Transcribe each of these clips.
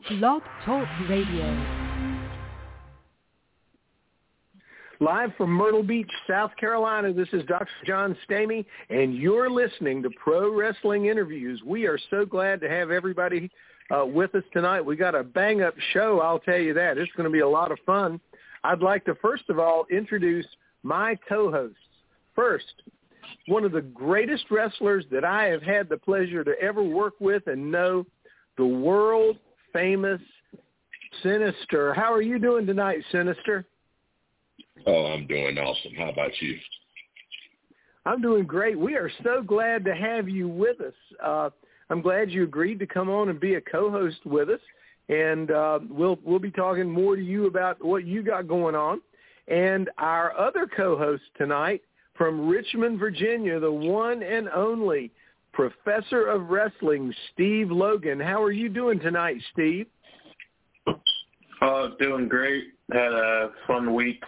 Blog Talk Radio. Live from Myrtle Beach, South Carolina, this is Dr. John Stamey, and you're listening to Pro Wrestling Interviews. We are so glad to have everybody with us tonight. We got a bang-up show, I'll tell you that. It's going to be a lot of fun. I'd like to, first of all, introduce my co-hosts. First, one of the greatest wrestlers that I have had the pleasure to ever work with and know, the world-famous Sinister. How are you doing tonight, Sinister? Oh, I'm doing awesome. How about you? I'm doing great. We are so glad to have you with us. I'm glad you agreed to come on and be a co-host with us, and we'll be talking more to you about what you got going on. And our other co-host tonight from Richmond, Virginia, the one and only Professor of Wrestling, Steve Logan. How are you doing tonight, Steve? Doing great. Had a fun week.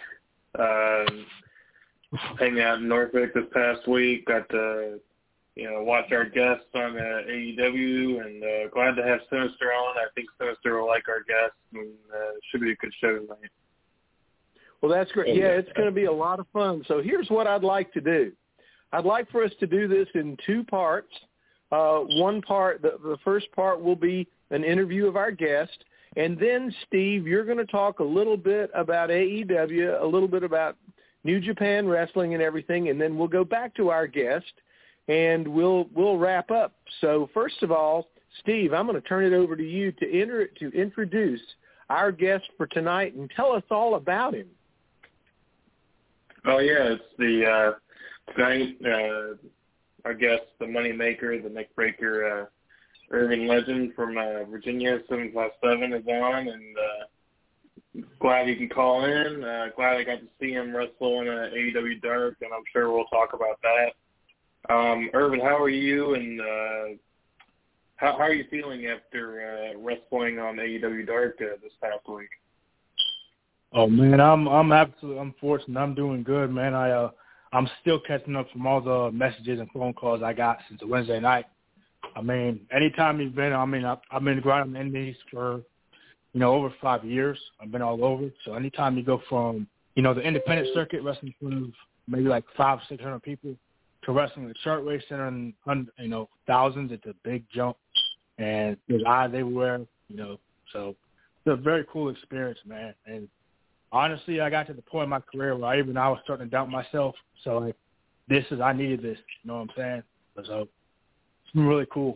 Hanging out in Norfolk this past week. Got to, watch our guests on AEW, and glad to have Sinister on. I think Sinister will like our guests, and should be a good show tonight. Well, that's great. Yeah, it's going to be a lot of fun. So here's what I'd like to do. I'd like for us to do this in two parts. One part, the first part will be an interview of our guest. And then, Steve, you're going to talk a little bit about AEW, a little bit about New Japan Wrestling and everything, and then we'll go back to our guest, and we'll wrap up. So first of all, Steve, I'm going to turn it over to you to introduce our guest for tonight and tell us all about him. Oh, yeah, it's the tonight, our guest, the Moneymaker, the Neck Breaker, Urban Legend from Virginia, 757 is on, and glad he can call in. Glad I got to see him wrestle in AEW Dark, and I'm sure we'll talk about that. Urban, how are you, and how are you feeling after wrestling on AEW Dark this past week? Oh man, I'm fortunate. I'm doing good, man. I'm still catching up from all the messages and phone calls I got since Wednesday night. I mean, anytime you've been, I've been grinding indies for, over 5 years. I've been all over. So anytime you go from, the independent circuit, wrestling in front of maybe like 500-600 people, to wrestling at the Shortwave Center and, thousands, it's a big jump. And there's eyes everywhere, so it's a very cool experience, man. And honestly, I got to the point in my career where I was starting to doubt myself. So I needed this, you know what I'm saying? So it's been really cool.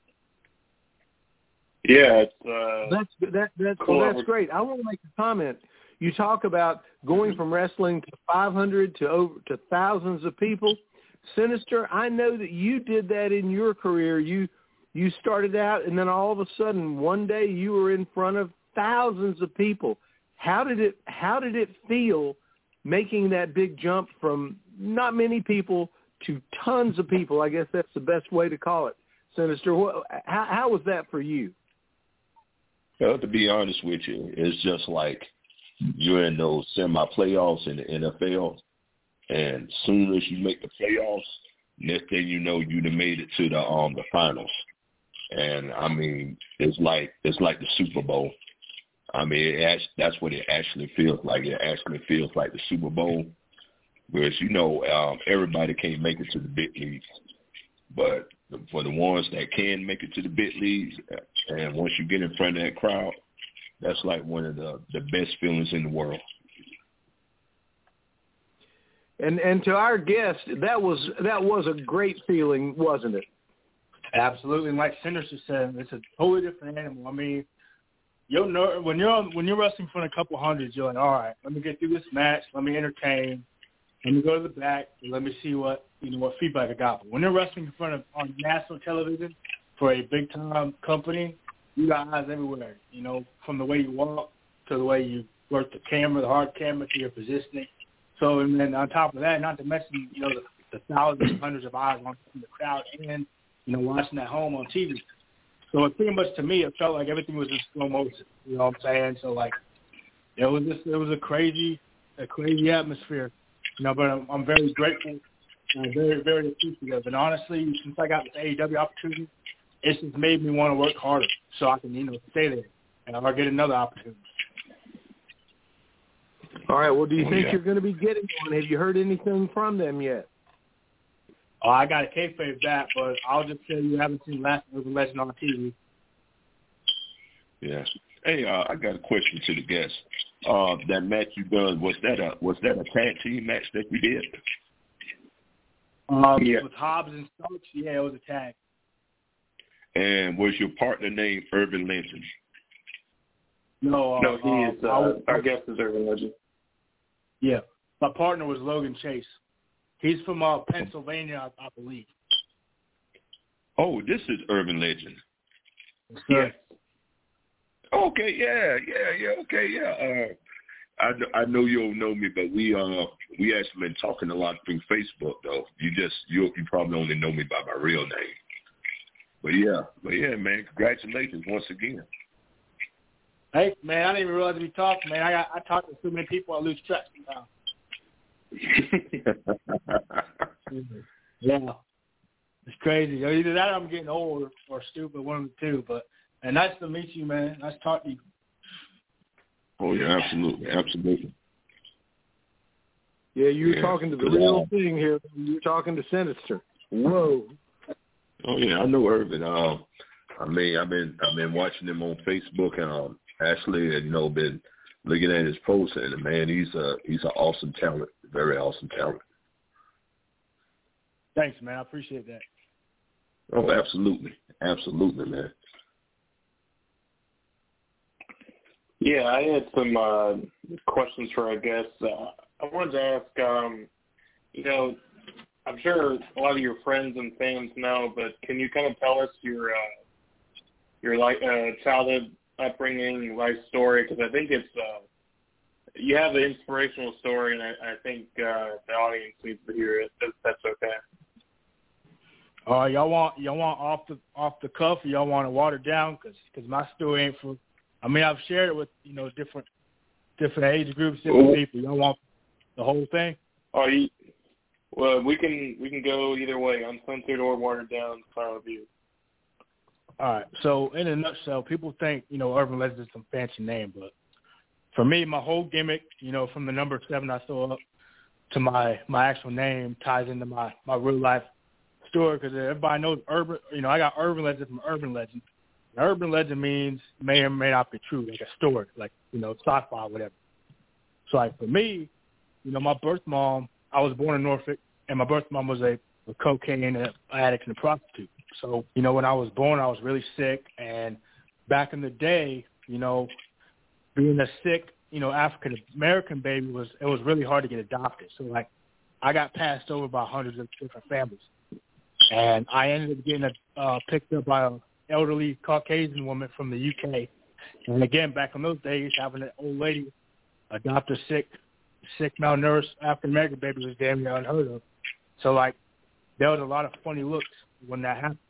Yeah, that's cool. Well, that's great. I want to make a comment. You talk about going from wrestling to 500 to thousands of people. Sinister, I know that you did that in your career. You started out, and then all of a sudden, one day you were in front of thousands of people. How did it feel making that big jump from not many people to tons of people? I guess that's the best way to call it. Sinister, how was that for you? Well, to be honest with you, it's just like you're in those semi-playoffs in the NFL, and as soon as you make the playoffs, next thing you know, you'd have made it to the finals. And I mean, it's like the Super Bowl. I mean, that's what it actually feels like. It actually feels like the Super Bowl, whereas everybody can't make it to the big leagues, but for the ones that can make it to the big leagues, and once you get in front of that crowd, that's like one of the best feelings in the world. And to our guest, that was a great feeling, wasn't it? Absolutely. And like Sinister said, it's a totally different animal. I mean, when you're wrestling in front of a couple hundreds, you're like, all right, let me get through this match, let me entertain, let me go to the back, and let me see what feedback I got. But when you're wrestling in front of on national television for a big time company, you got eyes everywhere. From the way you walk to the way you work the camera, the hard camera, to your positioning. So and then on top of that, not to mention the thousands, hundreds of eyes on the crowd and watching at home on TV. So it pretty much, to me, it felt like everything was in slow motion. You know what I'm saying? So it was a crazy atmosphere. But I'm very grateful and very, very appreciative. And honestly, since I got this AEW opportunity, it's just made me want to work harder so I can, stay there. and I'll get another opportunity. All right. Well, do you think you're going to be getting one? Have you heard anything from them yet? Oh, I got to kayfabe that, but I'll just say you haven't seen Last Urban Legend on TV. Yeah. Hey, I got a question to the guests. That match you done, was that a tag team match that you did? With Hobbs and Stokes, yeah, it was a tag. And was your partner named Urban Legend? No, he is. Our guest is Urban Legend. Yeah, my partner was Logan Chase. He's from Pennsylvania, I believe. Oh, this is Urban Legend. Yes. Okay, yeah. Okay, yeah. I know you don't know me, but we actually been talking a lot through Facebook though. You probably only know me by my real name. But yeah, man, congratulations once again. Hey, man, I didn't even realize we talked, man. I talk to so many people, I lose track now. Yeah, it's crazy. Either that or I'm getting old or stupid, one of the two. But and nice to meet you, man. Nice to talk to you. Oh yeah, absolutely. Yeah, you were talking to the real thing here. You were talking to Sinister. Whoa. Oh yeah, I know Urban. I've been watching him on Facebook and actually, been looking at his posts, and man, he's an awesome talent, very awesome talent. Thanks, man. I appreciate that. Oh, absolutely, man. Yeah, I had some questions for our guests. I wanted to ask, I'm sure a lot of your friends and fans know, but can you kind of tell us your childhood upbringing, life story? Because I think it's you have an inspirational story, and I think the audience needs to hear it. If that's okay. Y'all want off the cuff, or y'all want to water down? Because my story ain't for. I mean, I've shared it with different age groups, different people. Y'all want the whole thing? Well, we can go either way, uncensored or watered down. Fine with you. All right. So in a nutshell, people think Urban Legend is some fancy name, but for me, my whole gimmick, from the number 7 I throw up to my actual name ties into my real life story, because everybody knows Urban. I got Urban Legend from Urban Legend. And Urban Legend means may or may not be true, like a story, like sci-fi, whatever. So like for me, my birth mom, I was born in Norfolk, and my birth mom was a cocaine addict and a prostitute. So, when I was born, I was really sick. And back in the day, being a sick, African-American baby it was really hard to get adopted. So, like, I got passed over by hundreds of different families. And I ended up getting picked up by an elderly Caucasian woman from the UK. And, again, back in those days, having an old lady adopt a sick, malnourished African-American baby was damn near unheard of. So, like, there was a lot of funny looks when that happened.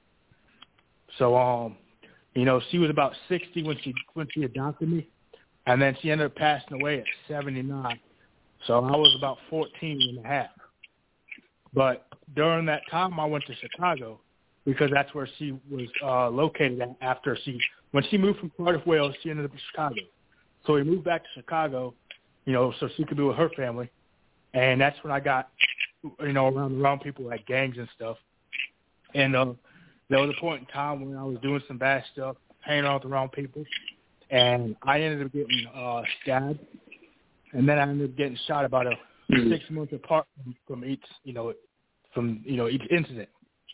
So, she was about 60 when she adopted me, and then she ended up passing away at 79. So I was about 14 and a half. But during that time, I went to Chicago because that's where she was located at when she moved from Cardiff, Wales, she ended up in Chicago. So we moved back to Chicago, so she could be with her family. And that's when I got, around people like gangs and stuff. And there was a point in time when I was doing some bad stuff, hanging out with the wrong people, and I ended up getting stabbed. And then I ended up getting shot about 6 months apart from each, each incident.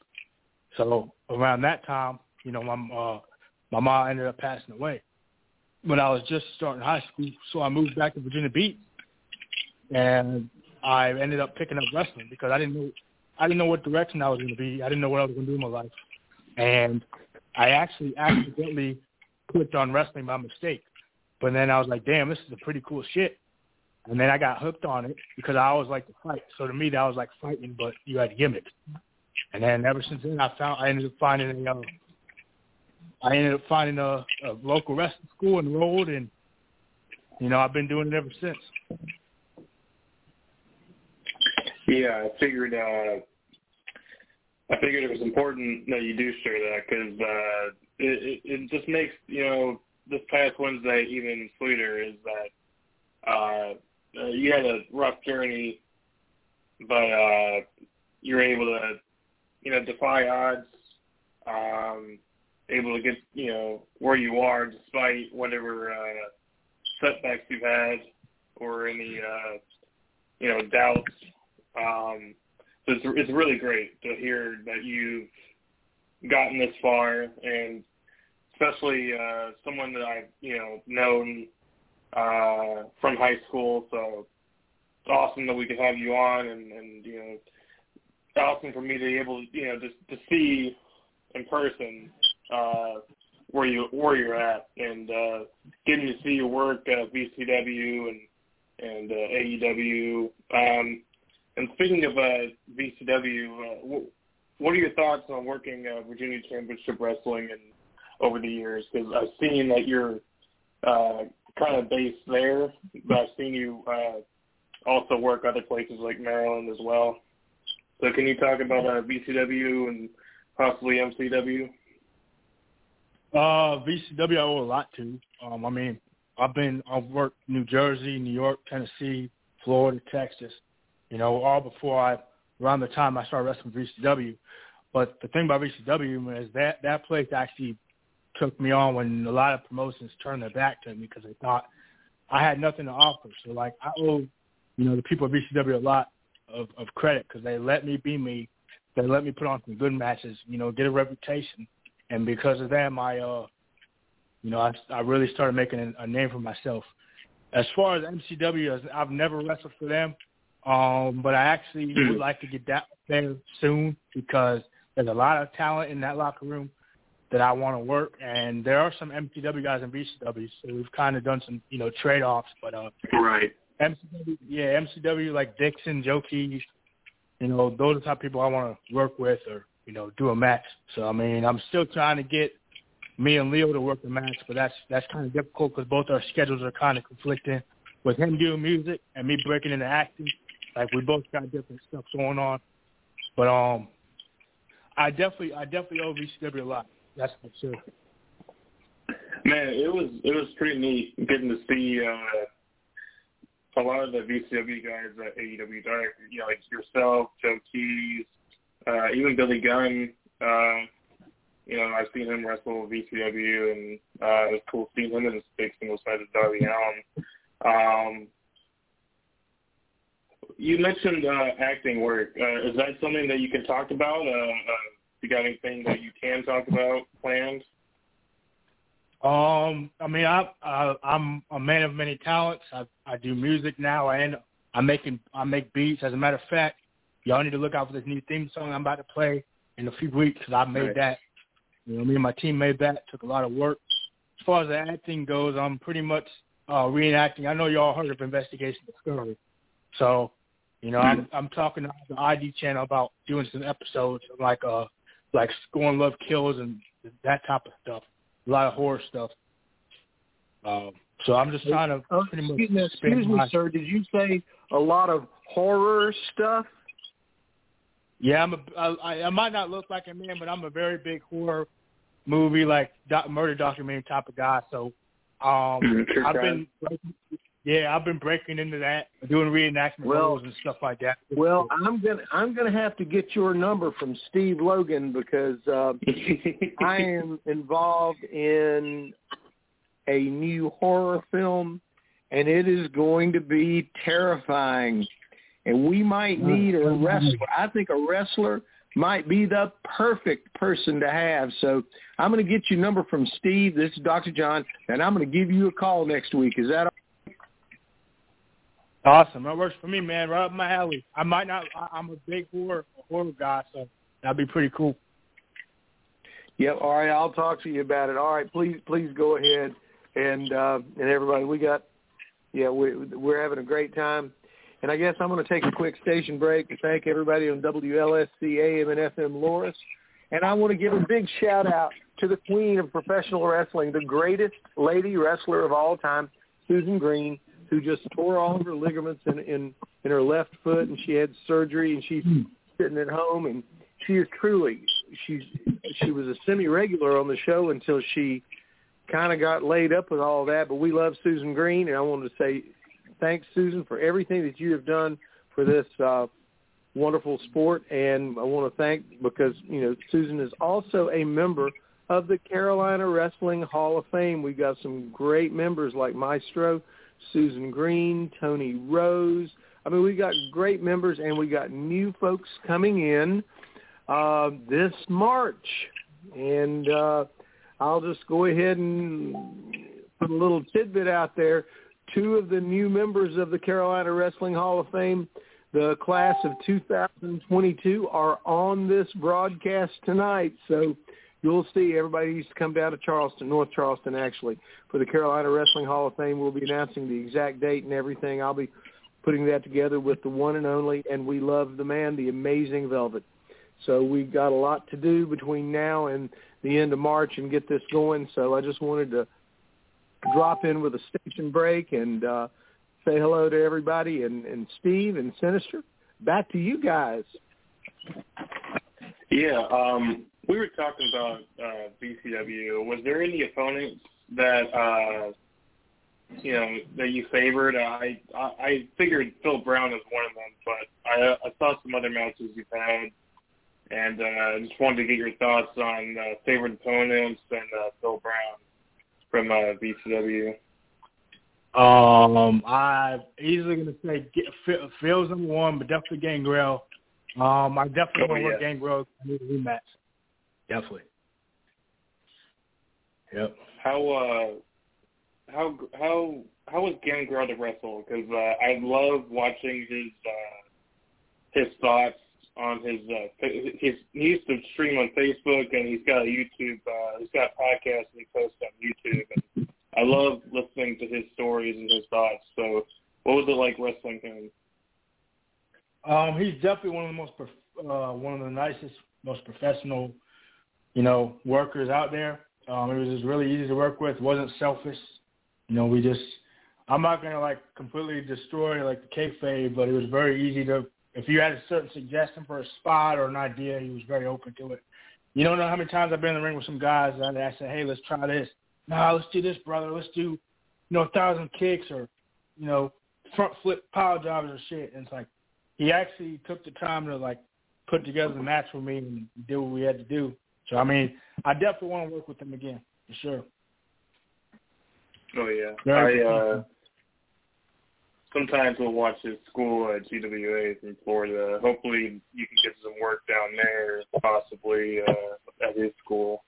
So around that time, my mom ended up passing away when I was just starting high school. So I moved back to Virginia Beach, and I ended up picking up wrestling because I didn't know what direction I was going to be. I didn't know what I was going to do in my life. And I actually accidentally clicked on wrestling by mistake. But then I was like, damn, this is a pretty cool shit. And then I got hooked on it because I always liked to fight. So to me, that was like fighting, but you had gimmicks. And then ever since then, I ended up finding a local wrestling school, enrolled, and I've been doing it ever since. Yeah, I figured it was important that you do share that because it just makes this past Wednesday even sweeter is that you had a rough journey, but you're able to, defy odds, able to get, where you are despite whatever setbacks you've had or any, doubts. So it's really great to hear that you've gotten this far, and especially someone that I've, known from high school. So it's awesome that we could have you on, and it's awesome for me to be able to, just to see in person where you're at, and getting to see your work at VCW and AEW. And speaking of VCW, what are your thoughts on working Virginia Championship Wrestling over the years? Because I've seen that you're kind of based there, but I've seen you also work other places like Maryland as well. So can you talk about VCW and possibly MCW? VCW I owe a lot to. I've worked New Jersey, New York, Tennessee, Florida, Texas, all before around the time I started wrestling VCW. But the thing about VCW is that place actually took me on when a lot of promotions turned their back to me because they thought I had nothing to offer. So, I owe, the people at VCW a lot of credit because they let me be me. They let me put on some good matches, get a reputation. And because of them, I really started making a name for myself. As far as MCW, I've never wrestled for them, but I actually would like to get that there soon because there's a lot of talent in that locker room that I want to work, and there are some MCW guys in VCW, so we've kind of done some, trade-offs. But right, MCW like Dixon, Joe Keys, those are the type of people I want to work with or do a match. So I'm still trying to get me and Leo to work the match, but that's kind of difficult because both our schedules are kind of conflicting with him doing music and me breaking into acting. Like we both got different stuff going on, but I definitely owe VCW a lot. That's for sure. Man, it was pretty neat getting to see a lot of the VCW guys at AEW, like yourself, Joe Keys, even Billy Gunn. I've seen him wrestle with VCW, and it was cool seeing him in his big single-sided Darby Allin. You mentioned acting work. Is that something that you can talk about? You got anything that you can talk about planned? I'm a man of many talents. I do music now, and I make beats. As a matter of fact, y'all need to look out for this new theme song I'm about to play in a few weeks because I made that. Me and my team made that. It took a lot of work. As far as the acting goes, I'm pretty much reenacting. I know y'all heard of Investigation Discovery, so I'm talking to the ID channel about doing some episodes of like Score and Love Kills and that type of stuff. A lot of horror stuff. So I'm just trying to pretty much. Excuse me, sir. Did you say a lot of horror stuff? Yeah, I might not look like a man, but I'm a very big horror movie, like murder documentary type of guy. So I've been breaking into that, doing reenactment roles and stuff like that. Well, I'm gonna have to get your number from Steve Logan because I am involved in a new horror film, and it is going to be terrifying. And we might need a wrestler. I think a wrestler might be the perfect person to have. So I'm going to get your number from Steve. This is Dr. John, and I'm going to give you a call next week. Is that all right? Awesome. That works for me, man. Right up my alley. I'm a big horror guy, so that'd be pretty cool. Yep. All right. I'll talk to you about it. All right. Please go ahead. And everybody, we're having a great time. And I guess I'm going to take a quick station break to thank everybody on WLSC AM and FM Loris. And I want to give a big shout-out to the queen of professional wrestling, the greatest lady wrestler of all time, Susan Green, who just tore all of her ligaments in her left foot, and she had surgery, and she's sitting at home. And she is truly, she was a semi-regular on the show until she kind of got laid up with all that, but we love Susan Green, and I wanted to say thanks, Susan, for everything that you have done for this wonderful sport. And I want to thank, because, you know, Susan is also a member of the Carolina Wrestling Hall of Fame. We've got some great members like Maestro, Susan Green, Tony Rose. I mean, we got great members, and we got new folks coming in this March. And I'll just go ahead and put a little tidbit out there. 2 of the new members of the Carolina Wrestling Hall of Fame, the class of 2022, are on this broadcast tonight. So you'll see everybody used to come down to Charleston, North Charleston, actually, for the Carolina Wrestling Hall of Fame. We'll be announcing the exact date and everything. I'll be putting that together with the one and only, and we love the man, the amazing Velvet. So we've got a lot to do between now and the end of March and get this going. So I just wanted to drop in with a station break and say hello to everybody. And Steve and Sinister, back to you guys. Yeah, we were talking about VCW. Was there any opponents that that you favored? I figured Phil Brown is one of them, but I saw some other matches you've had, and I just wanted to get your thoughts on favorite opponents and Phil Brown from VCW. I'm easily going to say Phil's number one, but definitely Gangrel. I definitely want to work Gangrel. I need a rematch. Definitely. Yep. How was Gangrel to wrestle? Because I love watching his thoughts on his he used to stream on Facebook, and he's got a YouTube. He's got a podcast and he posts on YouTube. And I love listening to his stories and his thoughts. So, what was it like wrestling him? He's definitely one of the nicest, most professional, workers out there. It was just really easy to work with. Wasn't selfish. I'm not gonna completely destroy the kayfabe, but it was very easy to. If you had a certain suggestion for a spot or an idea, he was very open to it. You don't know how many times I've been in the ring with some guys and I said, hey, let's try this. No, let's do this, brother. Let's do, 1,000 kicks or, front flip power drivers or shit. And it's like he actually took the time to, put together the match for me and do what we had to do. So, I definitely want to work with him again, for sure. Oh, yeah. Sometimes we'll watch his school at GWA in Florida. Hopefully you can get some work down there, possibly at his school.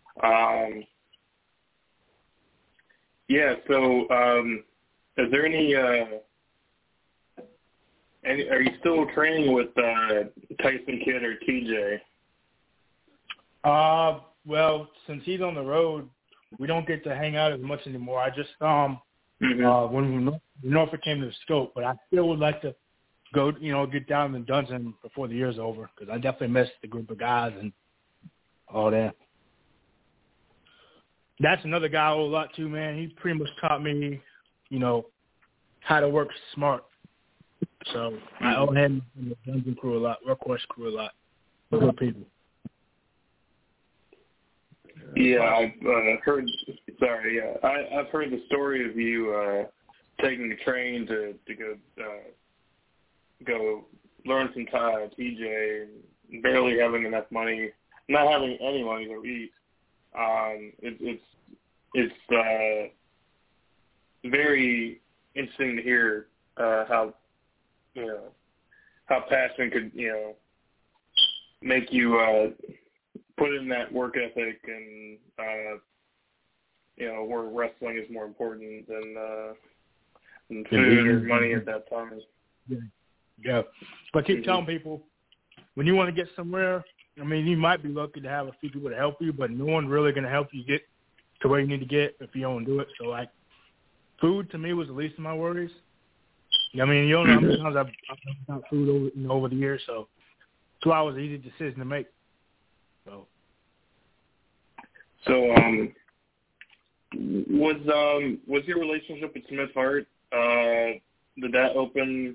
So is there any are you still training with Tyson Kidd or TJ? Well, since he's on the road, we don't get to hang out as much anymore. I just when Norfolk came to the scope, but I still would like to go, get down in the dungeon before the year's over, because I definitely miss the group of guys and all that. That's another guy I owe a lot to, man. He pretty much taught me, how to work smart. So I owe him and the dungeon crew a lot, workhorse crew a lot. Good people. Yeah, I've heard. Sorry, yeah, I've heard the story of you taking a train to go learn some TJ, barely having enough money, not having any money to eat. It's very interesting to hear how passion could make you put in that work ethic and where wrestling is more important than food or money at that time. Yeah. But I keep telling people, when you want to get somewhere, you might be lucky to have a few people to help you, but no one really going to help you get to where you need to get if you don't do it. So, food to me was the least of my worries. You don't know how many times I've got food over the years, so it's why it was an easy decision to make. So, was your relationship with Smith Hart, did that open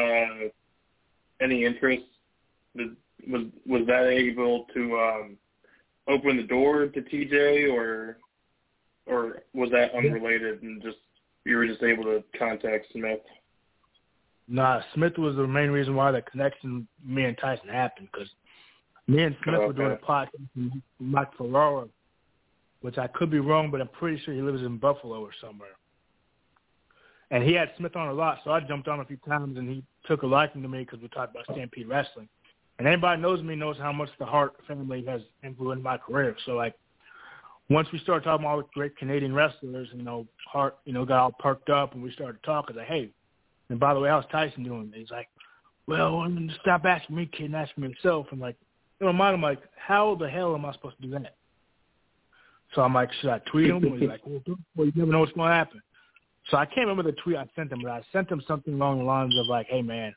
any interest? Was that able to open the door to TJ, or or was that unrelated and just you were just able to contact Smith? Nah, Smith was the main reason why the connection me and Tyson happened, because me and Smith were doing a podcast with Mike Ferrara, which I could be wrong, but I'm pretty sure he lives in Buffalo or somewhere. And he had Smith on a lot, so I jumped on a few times, and he took a liking to me because we talked about Stampede Wrestling. And anybody knows me knows how much the Hart family has influenced my career. So, like, once we started talking about all the great Canadian wrestlers, Hart, got all perked up, and we started talking. I was like, hey, and by the way, how's Tyson doing? And he's like, well, stop asking me, kid, and ask me himself. And, like, in my mind, I'm like, how the hell am I supposed to do that? So I'm like, should I tweet him? And he's like, well, you never know what's going to happen. So I can't remember the tweet I sent him, but I sent him something along the lines of like, hey, man,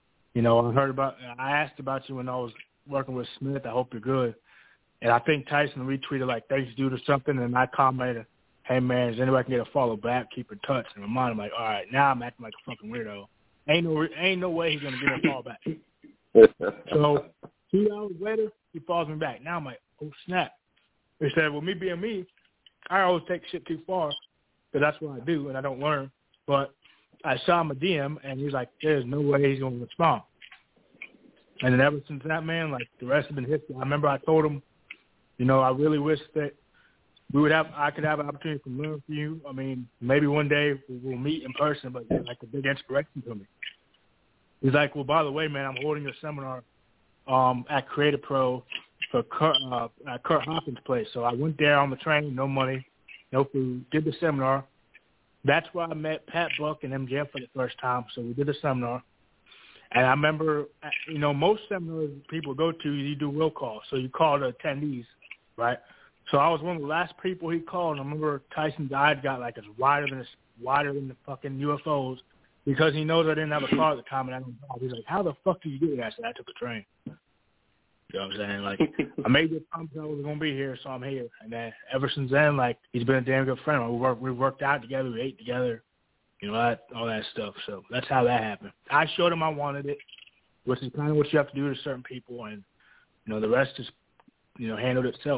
I asked about you when I was working with Smith. I hope you're good. And I think Tyson retweeted like, thanks, dude, or something. And I commented, hey, man, is anybody can get a follow back? Keep in touch. And in my mind, I'm like, all right, now I'm acting like a fucking weirdo. Ain't no way he's going to get a follow back. So 2 hours later, he follows me back. Now I'm like, oh, snap. He said, well, me being me, I always take shit too far. So that's what I do, and I don't learn. But I saw him a DM, and he's like, there's no way he's going to respond. And then ever since that, man, like, the rest has been history. I remember I told him, I really wish that I could have an opportunity to learn from you. I mean, maybe one day we'll meet in person, but you're like a big inspiration to me. He's like, well, by the way, man, I'm holding a seminar at Creative Pro for at Kurt Hopkins' place. So I went there on the train, no money, no food, did the seminar. That's where I met Pat Buck and MJF for the first time. So we did the seminar. And I remember, most seminars people go to, you do will call. So you call the attendees, right? So I was one of the last people he called. And I remember Tyson's eyes got like as wider than the fucking UFOs because he knows I didn't have a car at the time. And I don't know. He's like, how the fuck did you do that? I said, I took a train. You know what I'm saying? Like, I made the promise I was going to be here, so I'm here. And then ever since then, like, he's been a damn good friend. We worked out together. We ate together. All that stuff. So that's how that happened. I showed him I wanted it, which is kind of what you have to do to certain people. And, the rest just, handled itself.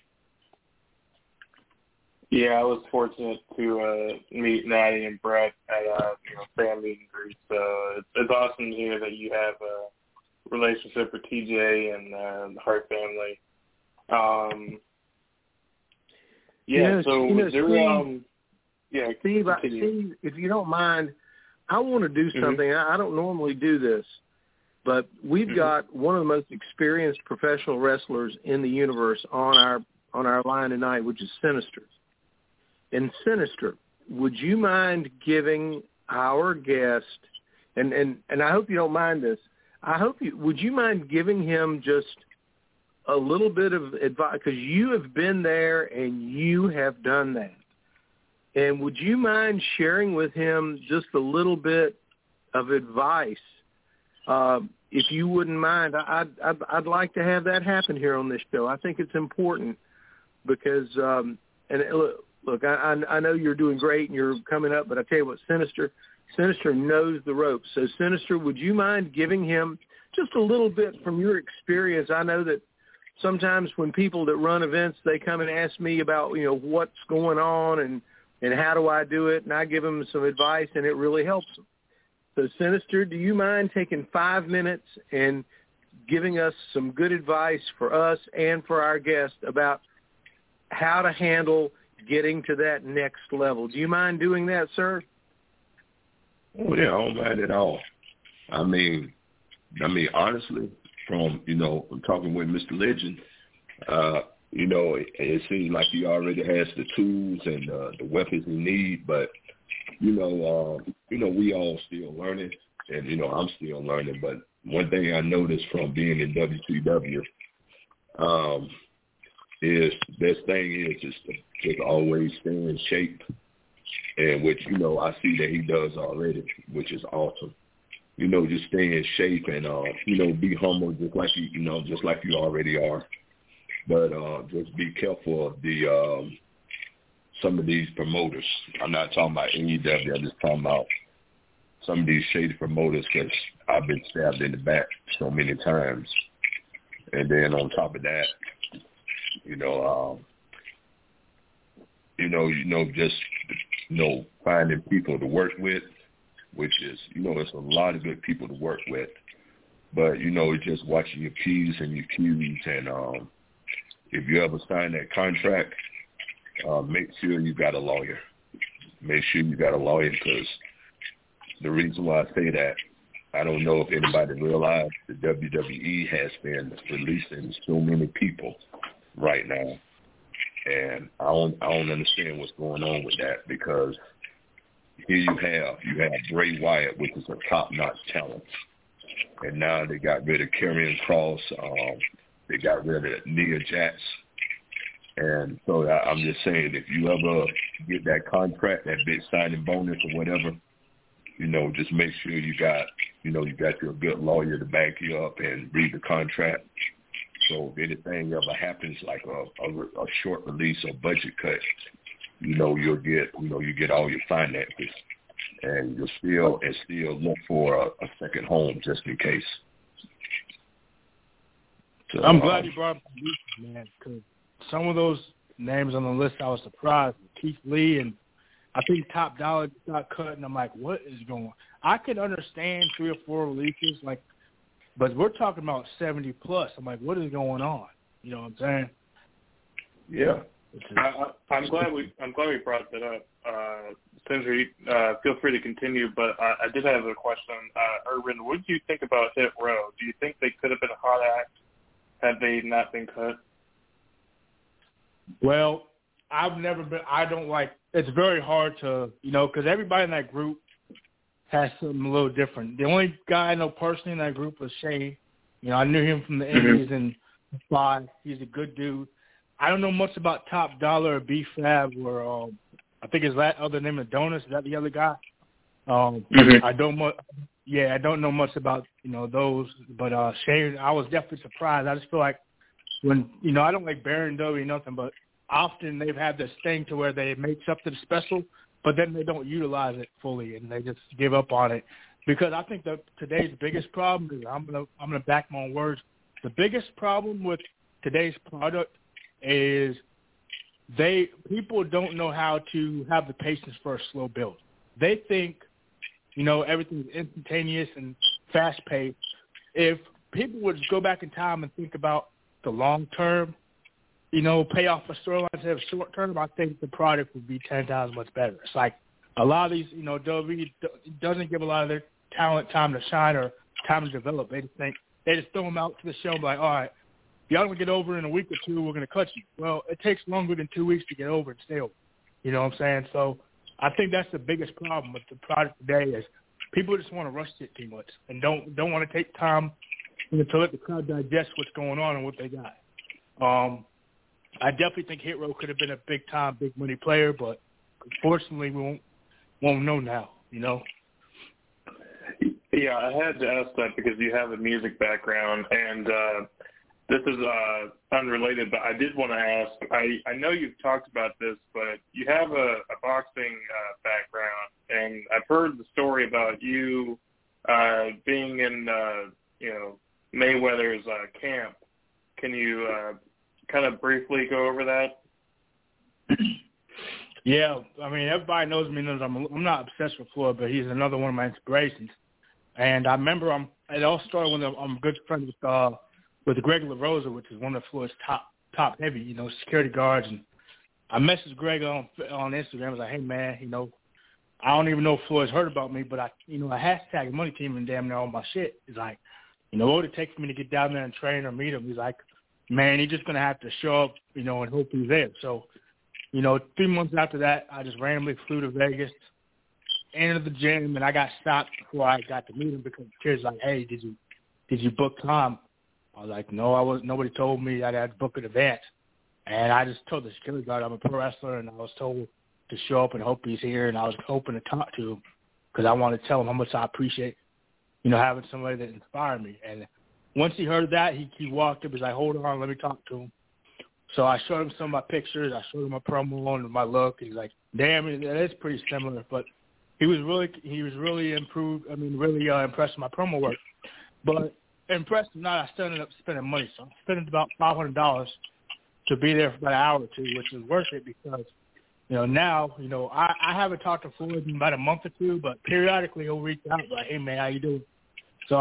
Yeah, I was fortunate to meet Natty and Brett at fan meet and greet. It's awesome to hear that you have a relationship with TJ and the Hart family. Steve, if you don't mind, I want to do something. I don't normally do this, but we've got one of the most experienced professional wrestlers in the universe on our line tonight, which is Sinister. And Sinister, would you mind giving our guest, and I hope you don't mind this, would you mind giving him just a little bit of advice, because you have been there and you have done that. And would you mind sharing with him just a little bit of advice? If you wouldn't mind, I'd like to have that happen here on this show. I think it's important because, look, I know you're doing great and you're coming up, but I tell you what, Sinister knows the ropes. So, Sinister, would you mind giving him just a little bit from your experience? I know that sometimes when people that run events, they come and ask me about, what's going on and how do I do it, and I give them some advice, and it really helps them. So, Sinister, do you mind taking 5 minutes and giving us some good advice for us and for our guests about how to handle getting to that next level? Do you mind doing that, sir? Oh, yeah, I don't mind at all. I mean, honestly, from, talking with Mr. Legend, it seems like he already has the tools and the weapons he needs, but, we all still learning, and, I'm still learning. But one thing I noticed from being in WCW is the best thing is just to always stay in shape, and which, I see that he does already, which is awesome. Just stay in shape and, be humble just like you already are. But just be careful of the some of these promoters. I'm not talking about AEW. I'm just talking about some of these shady promoters because I've been stabbed in the back so many times. And then on top of that, just finding people to work with, which is, it's a lot of good people to work with. But, it's just watching your P's and your Q's. And if you ever sign that contract, make sure you got a lawyer. Make sure you got a lawyer, because the reason why I say that, I don't know if anybody realized the WWE has been releasing so many people right now. And I don't understand what's going on with that, because here you have Bray Wyatt, which is a top-notch talent. And now they got rid of Karrion Kross. They got rid of Nia Jax. And so I'm just saying, if you ever get that contract, that big signing bonus or whatever, just make sure you got your good lawyer to back you up and read the contract. So if anything ever happens, like a short release or budget cut, you'll get all your finances, and you'll still look for a second home just in case. So, I'm glad you brought up the man, because some of those names on the list I was surprised. Keith Lee, and I think Top Dollar got cut, and I'm like, what is going on? I could understand 3 or 4 releases, but we're talking about 70 plus. I'm like, what is going on? You know what I'm saying? Yeah. I'm glad we brought that up. Sindri, feel free to continue, but I did have a question. Urban, what do you think about Hit Row? Do you think they could have been a hot act had they not been cut? Well, it's very hard to, because everybody in that group has something a little different. The only guy I know personally in that group was Shay. I knew him from the Indies and Five. He's a good dude. I don't know much about Top Dollar or B-Fab or I think his other name is Adonis. Is that the other guy? I don't know much about, those. But Shay, I was definitely surprised. I just feel like when, I don't like Baron W nothing, but often they've had this thing to where they make something special, but then they don't utilize it fully, and they just give up on it. Because I think that today's biggest problem is, I'm gonna back my own words. The biggest problem with today's product is people don't know how to have the patience for a slow build. They think, everything's instantaneous and fast paced. If people would go back in time and think about the long term, pay off a storyline instead of short term, I think the product would be 10 times much better. It's like a lot of these, WWE doesn't give a lot of their talent time to shine or time to develop. They just throw them out to the show and be like, all right, y'all don't get over in a week or two, we're going to cut you. Well, it takes longer than 2 weeks to get over and stay over. You know what I'm saying? So I think that's the biggest problem with the product today is people just want to rush it too much and don't want to take time to let the crowd digest what's going on and what they got. I definitely think Hit Row could have been a big money player, but unfortunately we won't know now, Yeah, I had to ask that because you have a music background, and this is unrelated, but I did want to ask, I know you've talked about this, but you have a boxing background, and I've heard the story about you being in, Mayweather's camp. Can you kind of briefly go over that? Yeah, I mean, everybody knows me. I'm not obsessed with Floyd, but he's another one of my inspirations. And I remember it all started when I'm good friends with Greg LaRosa, which is one of Floyd's top heavy, security guards. And I messaged Greg on Instagram. I was like, hey, man, I don't even know if Floyd's heard about me, but I hashtag Money Team and damn near all my shit. He's like, what would it take for me to get down there and train or meet him? He's like, man, he's just going to have to show up, and hope he's there. So, 3 months after that, I just randomly flew to Vegas, entered the gym, and I got stopped before I got to meet him because the kid's like, hey, did you book time? I was like, no, I wasn't. Nobody told me I had to book in advance. And I just told the security guard I'm a pro wrestler, and I was told to show up and hope he's here, and I was hoping to talk to him because I wanted to tell him how much I appreciate, having somebody that inspired me. And once he heard that, he walked up. He's like, hold on, let me talk to him. So I showed him some of my pictures. I showed him my promo and my look. He's like, damn, that is pretty similar. But he was really improved. I mean, really impressed with my promo work. But impressed or not, I still ended up spending money. So I spent about $500 to be there for about an hour or two, which is worth it because now, I haven't talked to Floyd in about a month or two, but periodically he'll reach out like, hey, man, how you doing? So,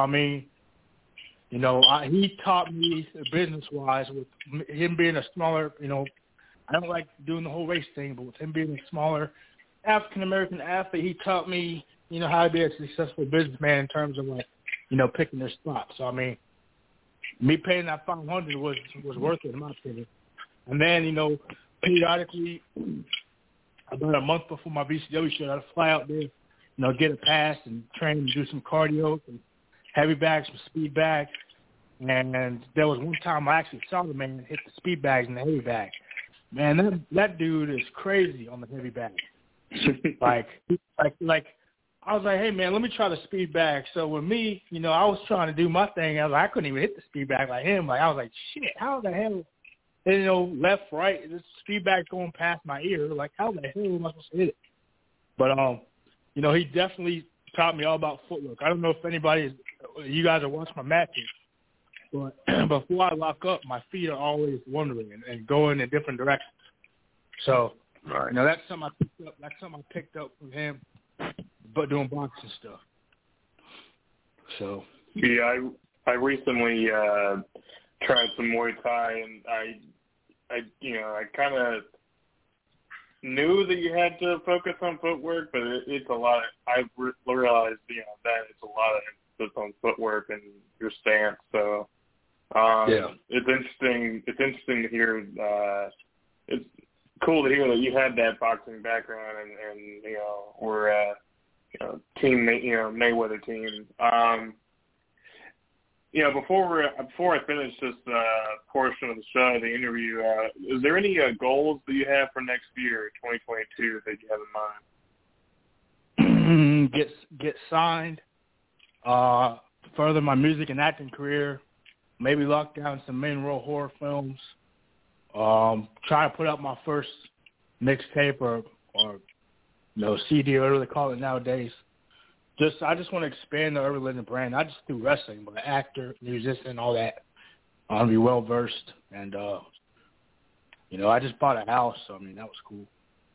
he taught me business-wise with him being a smaller, I don't like doing the whole race thing, but with him being a smaller African-American athlete, he taught me, how to be a successful businessman in terms of, picking their spots. So, me paying that $500 was worth it in my opinion. And then, periodically, about a month before my VCW show, I'd fly out there, get a pass and train and do some cardio, some heavy bags, some speed bags. And there was one time I actually saw the man hit the speed bags and the heavy bag. Man, that dude is crazy on the heavy bag. like I was like, hey man, let me try the speed bag. So with me, I was trying to do my thing. I couldn't even hit the speed bag like him. Like I was like, shit, how the hell? And, left, right, this speed bag going past my ear. Like how the hell am I supposed to hit it? But he definitely taught me all about footwork. I don't know if you guys are watching my matches, but before I lock up, my feet are always wandering and going in different directions. So, right. That's something I picked up. That's something I picked up from him, but doing boxing stuff. So. Yeah, I recently tried some Muay Thai, and I kind of knew that you had to focus on footwork, but it's a lot. I realized, that it's a lot of emphasis on footwork and your stance. So. It's interesting. It's interesting to hear. It's cool to hear that you had that boxing background, and we're team, Mayweather team. Before I finish this portion of the show, the interview, is there any goals that you have for next year, 2022, that you have in mind? Get signed. Further my music and acting career. Maybe lock down some main role horror films. Try to put out my first mixtape or CD or whatever they call it nowadays. I just want to expand the Urban Legend brand. Not just through wrestling, but actor, musician, all that. I want to be well versed, and I just bought a house, so that was cool.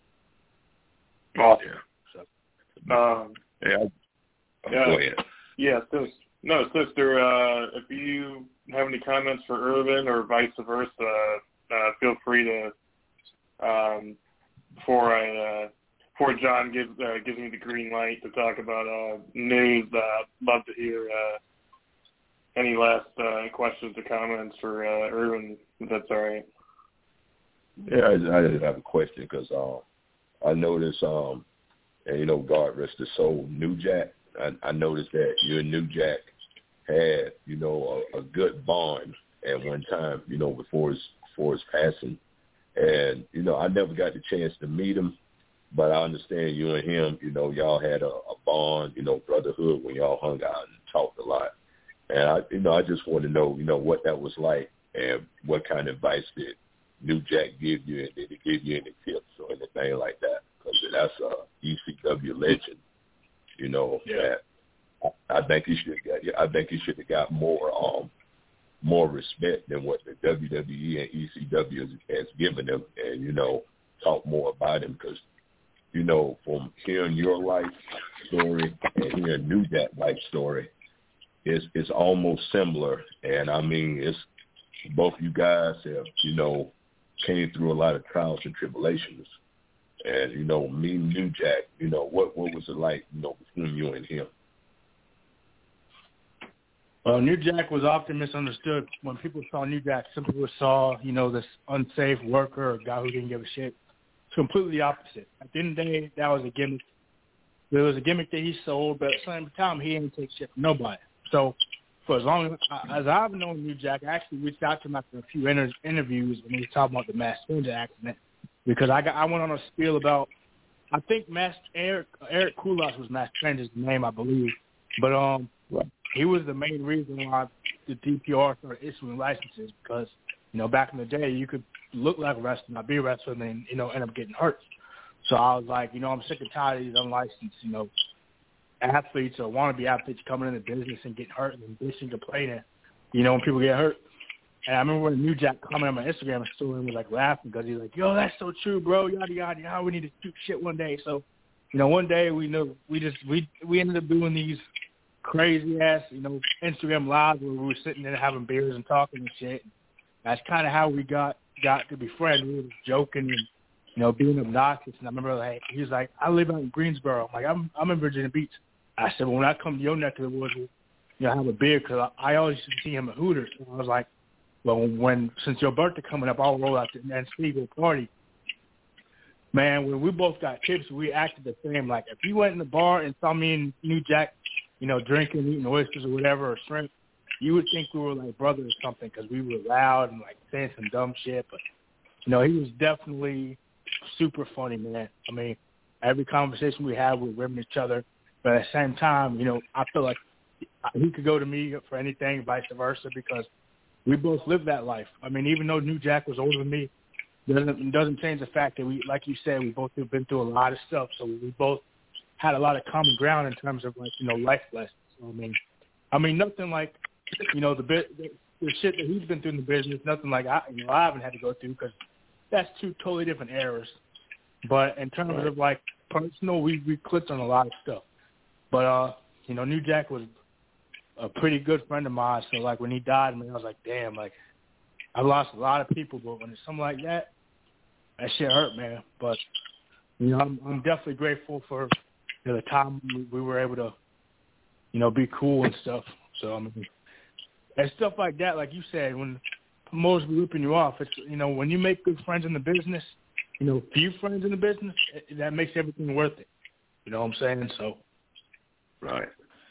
Oh yeah. So, Go ahead. Yeah, sister. If you have any comments for Irvin or vice versa, feel free to before John gives me the green light to talk about news. I'd love to hear any last questions or comments for Irvin, if that's all right. Yeah, I just have a question because I noticed, God rest his soul, New Jack. I noticed that you and New Jack had, a good bond at one time, before his passing. And, I never got the chance to meet him, but I understand you and him, y'all had a bond, brotherhood when y'all hung out and talked a lot. And, I just want to know, what that was like and what kind of advice did New Jack give you, and did he give you any tips or anything like that? Because that's a ECW legend, Yeah. that I think he should have got more respect than what the WWE and ECW has given him, and talk more about him because from hearing your life story and hearing New Jack's life story, it's almost similar. And it's both you guys have came through a lot of trials and tribulations. And me and New Jack, what was it like between you and him? Well, New Jack was often misunderstood. When people saw New Jack, some people saw, this unsafe worker or guy who didn't give a shit. It's completely opposite. At the end of the day, that was a gimmick. There was a gimmick that he sold, but at the same time, he didn't take shit from nobody. So for as long as I've known New Jack, I actually reached out to him after a few interviews when he was talking about the Mass Splinter accident, because I went on a spiel about, I think Eric Koulas was Mass Splinter's name, I believe, but he was the main reason why the DPR started issuing licenses, because back in the day you could look like a wrestler, not be a wrestler, and then end up getting hurt. So I was like, I'm sick and tired of these unlicensed athletes or wannabe athletes coming into business and getting hurt and bitching, complaining when people get hurt. And I remember when New Jack commented on my Instagram story and was like laughing because he's like, "Yo, that's so true, bro. Yada yada yada. We need to shoot shit one day." So, one day we ended up doing these crazy ass, Instagram lives where we were sitting there having beers and talking and shit. That's kind of how we got to be friends. We were joking and being obnoxious. And I remember he was like, "I live out in Greensboro." I'm like, "I'm in Virginia Beach." I said, "Well, when I come to your neck of the woods, have a beer," because I always used to see him at Hooters. And I was like, "Well, since your birthday coming up, I'll roll out to the Spiegel party." Man, when we both got tipsy, we acted the same. Like if you went in the bar and saw me and New Jack, drinking, eating oysters or whatever, or shrimp, you would think we were like brothers or something because we were loud and like saying some dumb shit. But he was definitely super funny, man. I mean, every conversation we had, we were ribbing each other, but at the same time, I feel like he could go to me for anything, vice versa, because we both lived that life. I mean, even though New Jack was older than me, doesn't change the fact that we, like you said, we both have been through a lot of stuff. So we both had a lot of common ground in terms of life lessons. So, I mean, nothing like, the shit that he's been through in the business, nothing like I haven't had to go through because that's two totally different eras. But in terms of personal, we clicked on a lot of stuff. But New Jack was a pretty good friend of mine. So when he died, I was like, damn, I lost a lot of people, but when it's something like that shit hurt, man. But I'm definitely grateful for the time we were able to, be cool and stuff. So and stuff like that, like you said, when promoters be ripping you off, it's when you make good friends in the business, few friends in the business, that makes everything worth it. You know what I'm saying? So, right.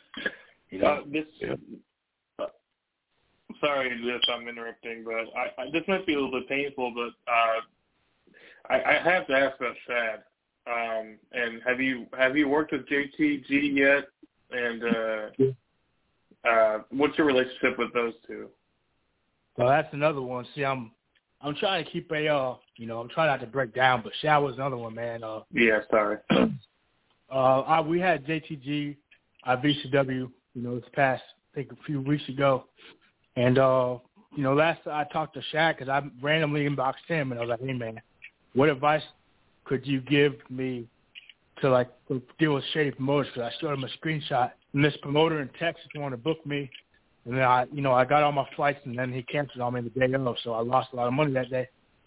Sorry if I'm interrupting, but this might be a little bit painful, but I have to ask about Shad. And have you worked with JTG yet? And what's your relationship with those two? Well, that's another one. See, I'm trying to keep I'm trying not to break down, but Shad was another one, man. Yeah, sorry. We had JTG at VCW, this past, I think, a few weeks ago. And, last I talked to Shaq because I randomly inboxed him, and I was like, hey, man, what advice could you give me to, deal with shady promoters? Because I showed him a screenshot, and this promoter in Texas wanted to book me. And then I got all my flights, and then he canceled on me the day of, so I lost a lot of money that day.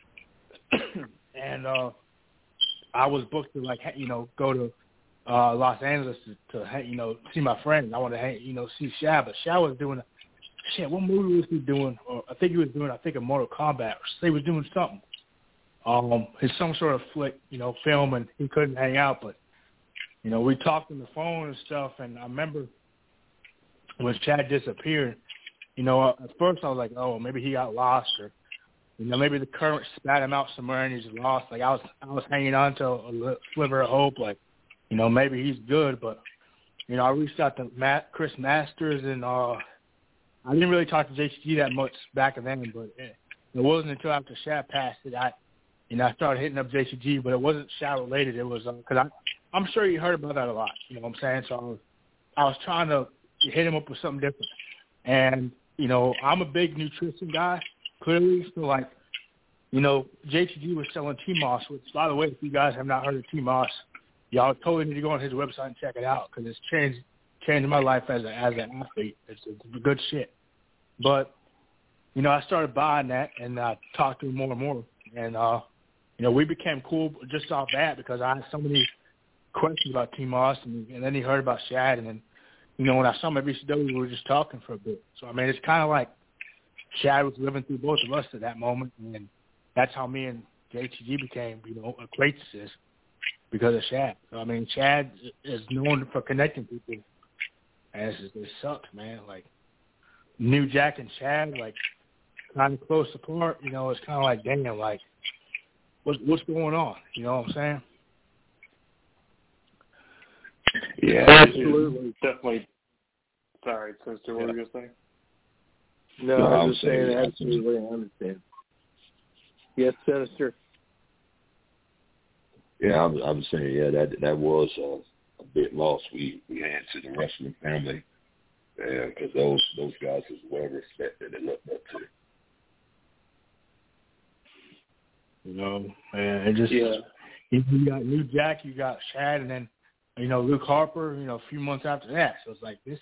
And I was booked to, go to Los Angeles to see my friend. I wanted to, see Shad, but Shad was doing what movie was he doing? Or I think he was doing, a Mortal Kombat. Or he was doing something. It's some sort of flick, film, and he couldn't hang out. But, we talked on the phone and stuff, and I remember when Shad disappeared, at first I was like, oh, maybe he got lost, or, maybe the current spat him out somewhere and he's lost. I was hanging on to a sliver of hope, maybe he's good. But, I reached out to Chris Masters, and I didn't really talk to JTG that much back then, but it wasn't until after Shad passed that I started hitting up JTG, but it wasn't Shad related. It was because I'm sure you heard about that a lot. You know what I'm saying? So I was trying to hit him up with something different, and I'm a big nutrition guy, clearly. So JTG was selling T-Moss, which, by the way, if you guys have not heard of T-Moss, y'all totally need to go on his website and check it out because it's changed my life as an athlete. It's good shit. But, I started buying that, and I talked to him more and more. And, we became cool just off that because I had so many questions about T-Moss, and then he heard about Shad. And then, when I saw him at VCW, we were just talking for a bit. So, it's kind of like Shad was living through both of us at that moment. And that's how me and JTG became, acquaintances because of Shad. So, Shad is known for connecting people. And it sucks, man. New Jack and Shad, kind of close apart. It's kind of like, damn, what's going on? You know what I'm saying? Yeah, absolutely, definitely. Sorry, sister, what were you going to say? No, I was just saying absolutely. I understand. Yes, Sinister. Yeah, I was saying, that was a big loss we had to the wrestling family, because those guys was well respected and looked up to. you know, and it just you got New Jack, you got Shad, and then Luke Harper, a few months after that. So it's like this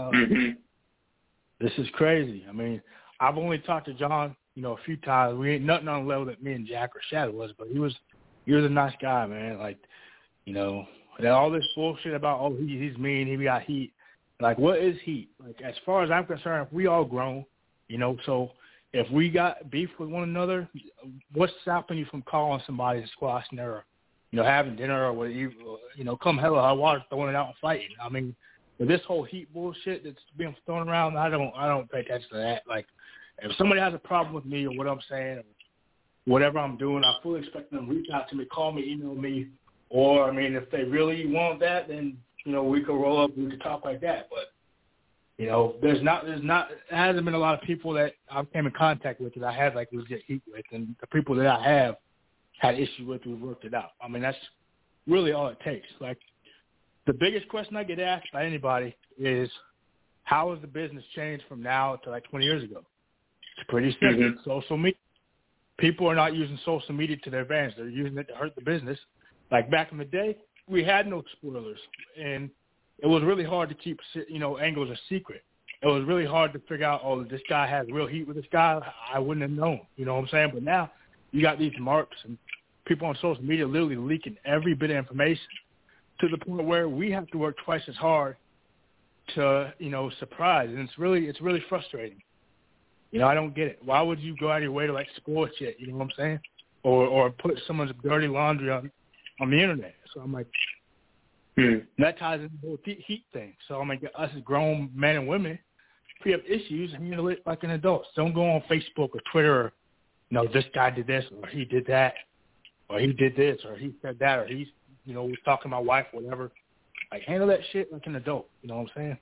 is crazy. I mean, I've only talked to John, a few times. We ain't nothing on the level that me and Jack or Shad was, but he was a nice guy, man. Like, and all this bullshit about he's mean, he got heat. Like, what is heat? Like, as far as I'm concerned, if we all grown, so if we got beef with one another, what's stopping you from calling somebody and squashing their, having dinner or whatever, come hell or high water, throwing it out and fighting? I mean, this whole heat bullshit that's being thrown around, I don't pay attention to that. Like, if somebody has a problem with me or what I'm saying or whatever I'm doing, I fully expect them to reach out to me, call me, email me, or, I mean, if they really want that, then, we could roll up, we could talk like that. But, there hasn't been a lot of people that I came in contact with that I had like legit heat with, and the people that I have had issue with, we've worked it out. I mean, that's really all it takes. Like, the biggest question I get asked by anybody is, how has the business changed from now to like 20 years ago? It's pretty simple. Mm-hmm. Social media. People are not using social media to their advantage. They're using it to hurt the business. Like back in the day, we had no spoilers, and it was really hard to keep, angles a secret. It was really hard to figure out, this guy has real heat with this guy. I wouldn't have known, you know what I'm saying? But now you got these marks and people on social media literally leaking every bit of information to the point where we have to work twice as hard to, surprise. And it's really frustrating. I don't get it. Why would you go out of your way to like spoil shit? You know what I'm saying? Or put someone's dirty laundry on the internet. So I'm like, that ties into the whole heat thing. So I'm like, us as grown men and women, if we have issues, handle it like an adult. Don't go on Facebook or Twitter or, this guy did this or he did that or he did this or he said that or he's, was talking to my wife or whatever. Like, handle that shit like an adult. You know what I'm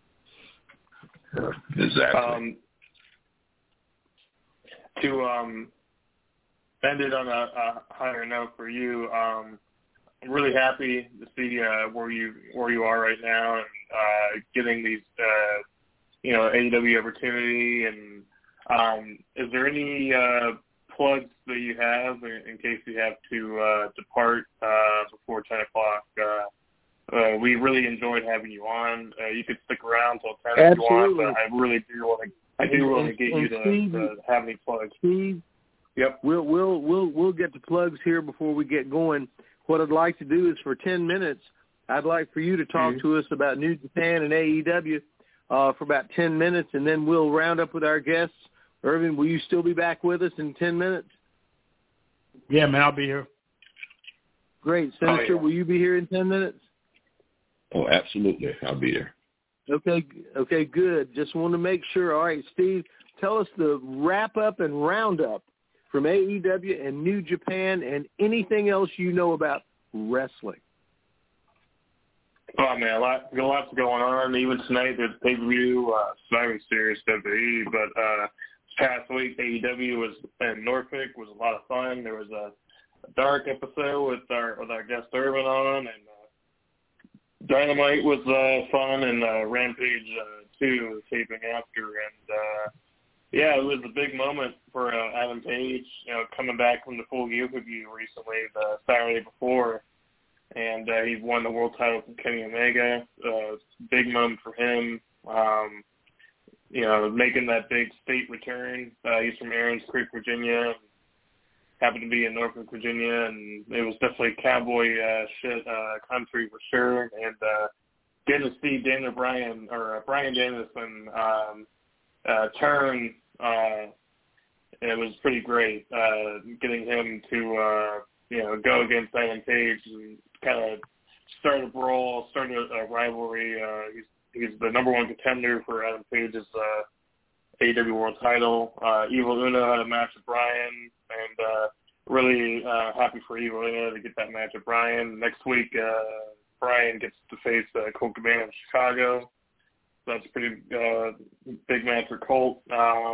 saying? Exactly. To end it on a higher note for you, I'm really happy to see where you are right now and getting these AEW opportunity. And is there any plugs that you have in case you have to depart before 10 o'clock? We really enjoyed having you on. You could stick around till 10 if you want, but I really do want to get you to have any plugs. Steve, yep. We'll get to plugs here before we get going. What I'd like to do is for 10 minutes, I'd like for you to talk to us about New Japan and AEW for about 10 minutes, and then we'll round up with our guests. Irvin, will you still be back with us in 10 minutes? Yeah, man, I'll be here. Great. Senator, will you be here in 10 minutes? Oh, absolutely. I'll be here. Okay, good. Just want to make sure. All right, Steve, tell us the wrap-up and roundup from AEW and New Japan and anything else you know about wrestling. Oh, man, lots going on. Even tonight, there's pay-per-view. It's very serious WWE, but this past week, AEW was in Norfolk, was a lot of fun. There was a dark episode with our guest Irvin on, and Dynamite was fun, and Rampage 2 was taping after, and yeah, it was a big moment for Adam Page, coming back from the Full Gear review recently, the Saturday before, and he won the world title from Kenny Omega. Big moment for him, making that big state return. He's from Aaron's Creek, Virginia, happened to be in Norfolk, Virginia, and it was definitely cowboy country for sure, and getting to see Bryan Danielson turn, it was pretty great, getting him to go against Adam Page and kind of start a brawl, start a rivalry. He's the number one contender for Adam Page's AEW World Title. Evil Uno had a match with Bryan, and really happy for Evil Uno to get that match with Bryan. Next week, Bryan gets to face Colt Cabana in Chicago. So that's a pretty big match for Colt.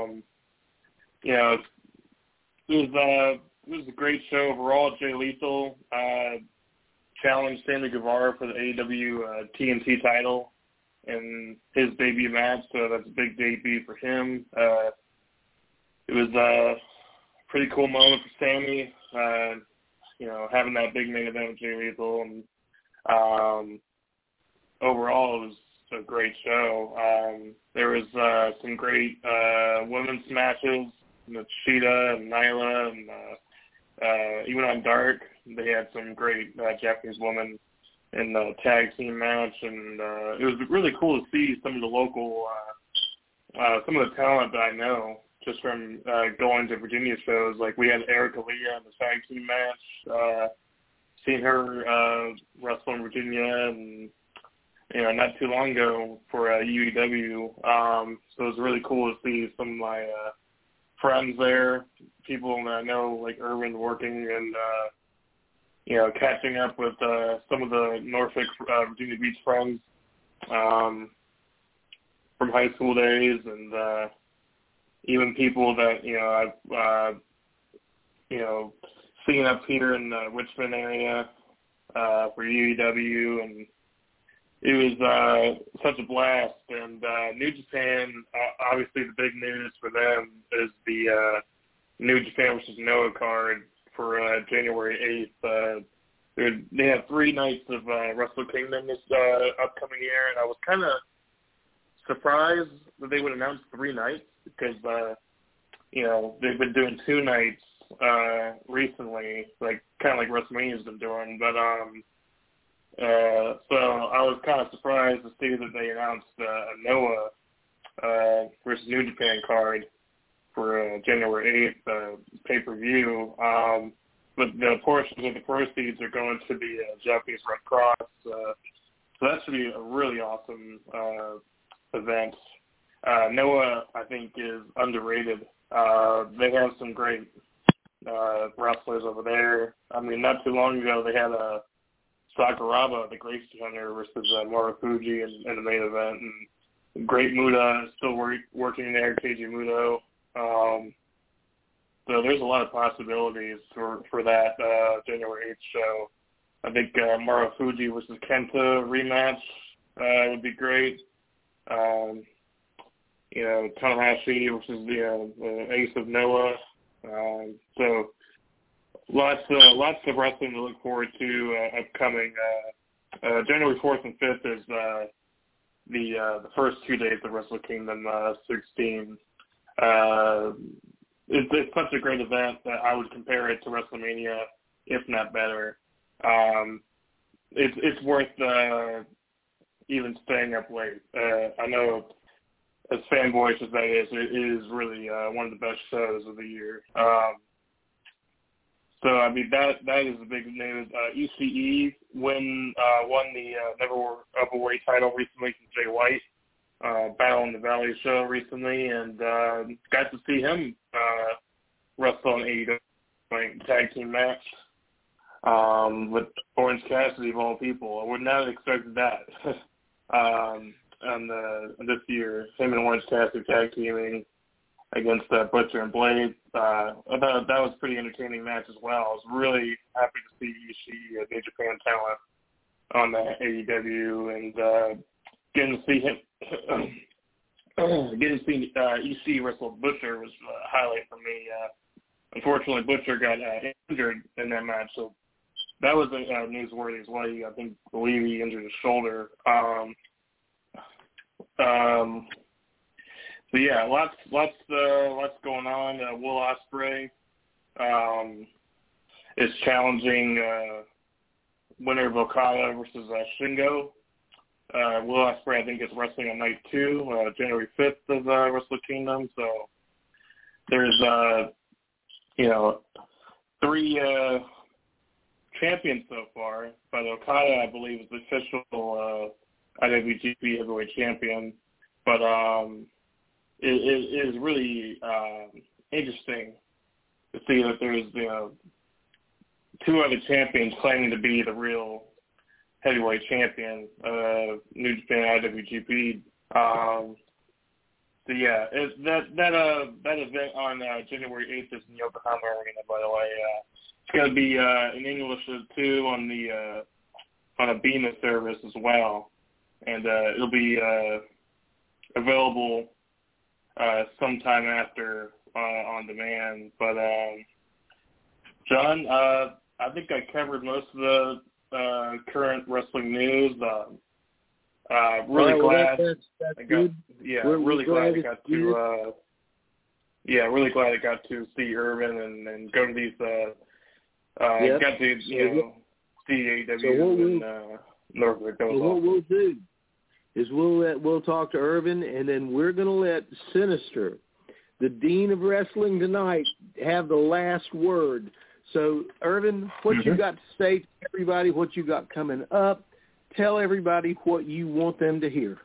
It was a great show overall. Jay Lethal challenged Sammy Guevara for the AEW TNT title in his debut match, so that's a big debut for him. It was a pretty cool moment for Sammy. having that big main event with Jay Lethal, and overall it was a great show. There was some great women's matches with Shida and Nyla, and even on Dark, they had some great Japanese women in the tag team match, and it was really cool to see some of the local, some of the talent that I know just from going to Virginia shows. Like we had Erica Leah in the tag team match, seeing her wrestle in Virginia, and not too long ago for UEW. So it was really cool to see some of my friends there, people that I know, like Irvin, working and catching up with some of the Norfolk, Virginia Beach friends from high school days, and even people that I've seen up here in the Richmond area for UEW, and it was such a blast. And New Japan, obviously the big news for them is the New Japan versus Noah card for January 8th. They have 3 nights of Wrestle Kingdom this upcoming year, and I was kind of surprised that they would announce 3 nights because, they've been doing 2 nights recently, like kind of like WrestleMania's been doing. But so I was kind of surprised to see that they announced a Noah versus New Japan card for January 8th pay-per-view. But the portions of the proceeds are going to the Japanese Red Cross. So that should be a really awesome event. Noah, I think, is underrated. They have some great wrestlers over there. I mean, not too long ago, they had Sakuraba, the Gracie Hunter, versus Marufuji in the main event. And Great Muda is still working there, Keiji Muto. So there's a lot of possibilities for that January 8th show. I think Marufuji versus Kenta rematch would be great. Tanahashi versus the Ace of Noah. So lots of wrestling to look forward to upcoming. January 4th and 5th is the first 2 days of Wrestle Kingdom 16. It's such a great event that I would compare it to WrestleMania, if not better. It's worth even staying up late. I know, as fanboyish as that is, it is really one of the best shows of the year. So I mean that is the big news. ECE won the Never Upperweight title recently from Jay White. Battle in the Valley show recently, and got to see him wrestle on AEW tag team match with Orange Cassidy of all people. I would not have expected that this year. Him and Orange Cassidy tag teaming against Butcher and Blade. I thought that was a pretty entertaining match as well. I was really happy to see Ishii, New Japan talent, on the AEW, and getting to see him. Getting to see EC wrestle Butcher was a highlight for me. Unfortunately, Butcher got injured in that match, so that was newsworthy as well. I believe he injured his shoulder. So yeah, lots going on. Will Ospreay is challenging winner of Okada versus Shingo. Will Ospreay, I think, is wrestling on night 2, January 5th of Wrestle Kingdom. So there's 3 champions so far, but Okada, I believe, is the official IWGP Heavyweight Champion. But it is really interesting to see that there's 2 other champions claiming to be the real heavyweight champion, New Japan IWGP. So yeah, that event on January 8th is in Yokohama Arena, by the way. It's going to be in English too on a Beema service as well, and it'll be available sometime after on demand. But John, I think I covered most of the current wrestling news. Really glad. Really glad I got to. Really glad I got to see Irvin and go to these. Got to see AEW in Norfolk. So what we'll do is we'll talk to Irvin, and then we're going to let Sinister, the Dean of Wrestling tonight, have the last word. So, Irvin, what you got to say to everybody, what you got coming up, tell everybody what you want them to hear.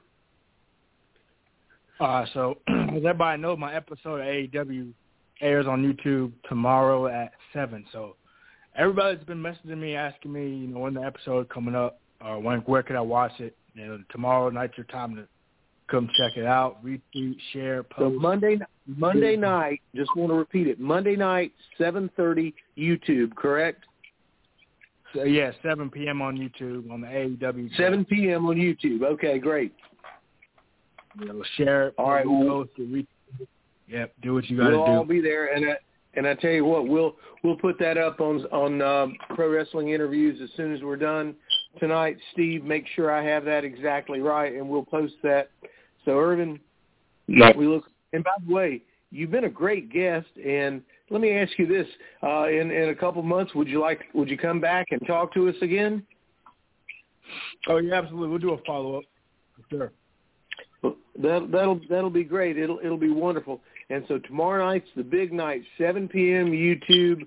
So, as everybody knows, my episode of AEW airs on YouTube tomorrow at 7. So, everybody's been messaging me, asking me, when the episode coming up, or where could I watch it. Tomorrow night's your time to come check it out, retweet, share, post. So Monday night, just want to repeat it, Monday night, 7:30 YouTube, correct? So, 7 p.m. on YouTube on the AEW. 7 p.m. on YouTube. Okay, great. Share it. All right. Post it, retweet. Yep, do what you got to do. We'll all be there, and I tell you what, we'll put that up on Pro Wrestling Interviews as soon as we're done tonight. Steve, make sure I have that exactly right, and we'll post that. So, Irvin, we look. And by the way, you've been a great guest, and let me ask you this: in a couple months, would you come back and talk to us again? Oh, yeah, absolutely. We'll do a follow-up. Sure. Well, that'll be great. It'll be wonderful. And so tomorrow night's the big night, 7 p.m. YouTube,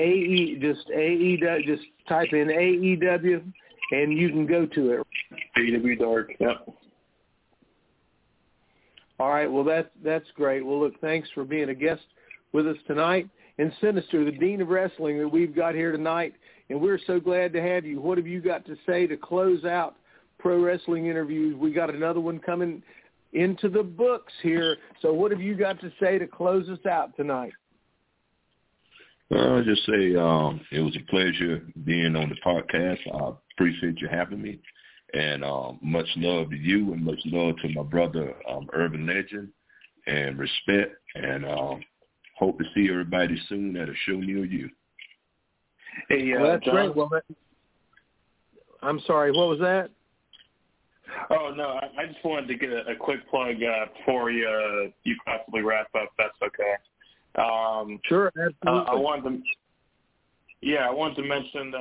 AEW. Just type in AEW, and you can go to it. AEW Dark. Yep. All right. Well, that's great. Well, look, thanks for being a guest with us tonight. And Sinister, the Dean of Wrestling that we've got here tonight, and we're so glad to have you. What have you got to say to close out Pro Wrestling Interviews? We got another one coming into the books here. So what have you got to say to close us out tonight? I'll just say it was a pleasure being on the podcast. I appreciate you having me. And much love to you and much love to my brother, Urban Legend, and respect. And hope to see everybody soon at a show near you. Hey, that's John? great. Well, I'm sorry, what was that? Oh, no, I just wanted to get a quick plug before you possibly wrap up. That's okay. Sure, absolutely. I wanted to mention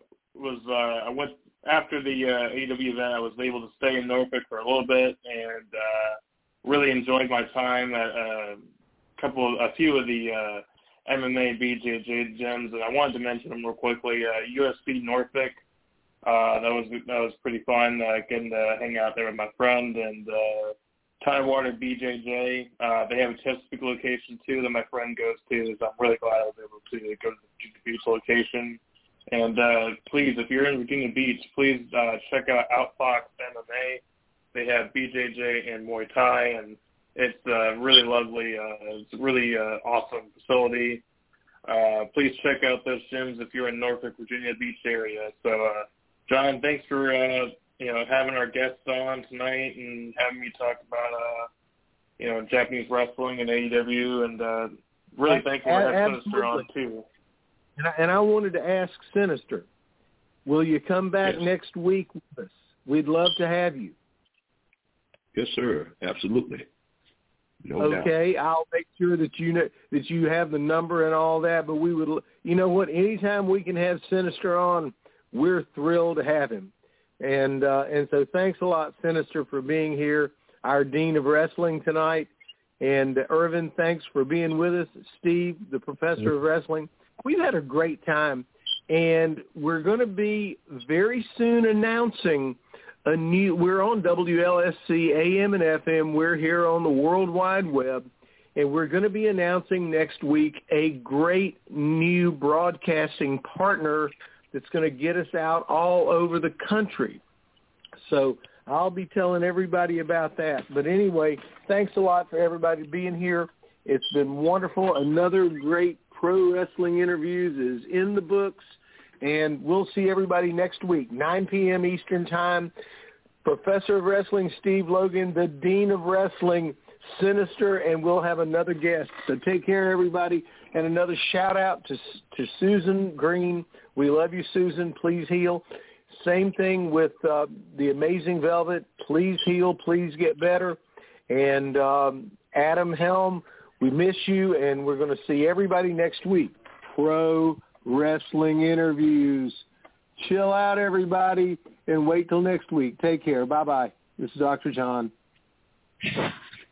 I went after the AEW event. I was able to stay in Norfolk for a little bit and really enjoyed my time at a few of the MMA BJJ gyms, and I wanted to mention them real quickly. UFC Norfolk. That was pretty fun, getting to hang out there with my friend, and Tidewater BJJ. They have a Chesapeake location too that my friend goes to, so I'm really glad I was able to go to the Virginia Beach location. And please, if you're in Virginia Beach, please check out Outfox MMA. They have BJJ and Muay Thai, and it's really lovely. It's a really awesome facility. Please check out those gyms if you're in Norfolk, Virginia Beach area. So, John, thanks for having our guests on tonight and having me talk about Japanese wrestling and AEW, and really thankful to have Sinister on too. And I wanted to ask Sinister, will you come back next week with us? We'd love to have you. Yes, sir. Absolutely. No doubt. Okay, I'll make sure that you have the number and all that. But we would, anytime we can have Sinister on, we're thrilled to have him. And so thanks a lot, Sinister, for being here, our Dean of Wrestling tonight. And Irvin, thanks for being with us. Steve, the Professor of Wrestling. We've had a great time, and we're going to be very soon announcing we're on WLSC AM and FM. We're here on the World Wide Web, and we're going to be announcing next week a great new broadcasting partner that's going to get us out all over the country. So I'll be telling everybody about that. But anyway, thanks a lot for everybody being here. It's been wonderful. Another great Pro Wrestling Interviews is in the books, and we'll see everybody next week, 9 p.m. Eastern Time. Professor of Wrestling Steve Logan, the Dean of Wrestling Sinister, and we'll have another guest. So take care, everybody. And another shout-out to Susan Green. We love you, Susan. Please heal. Same thing with the Amazing Velvet. Please heal. Please get better. And Adam Helm, we miss you, and we're going to see everybody next week. Pro Wrestling Interviews. Chill out, everybody, and wait till next week. Take care. Bye-bye. This is Dr. John.